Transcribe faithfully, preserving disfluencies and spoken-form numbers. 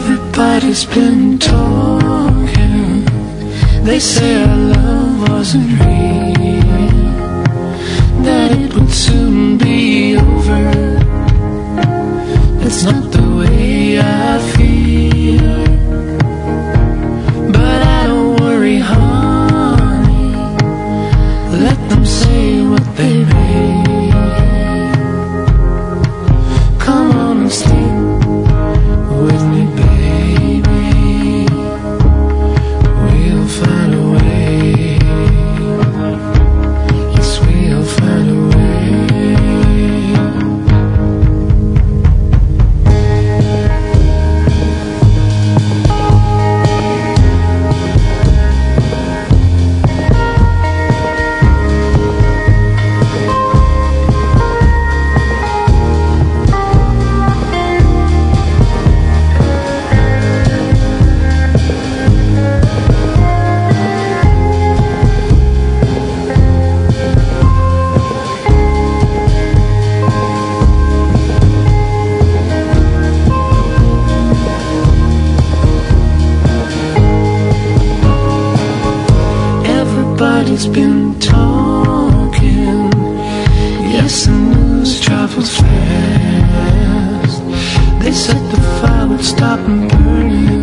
Everybody's been talking. They say our love wasn't real, that it would soon be over. It's not the way I feel, but I don't worry, honey. Let them say what they may. Come on and sleep with me, baby. We'll find a way. Yes, we'll find a way. Everybody's been talking. Yes, the news travels fast. They said the fire would stop and burning.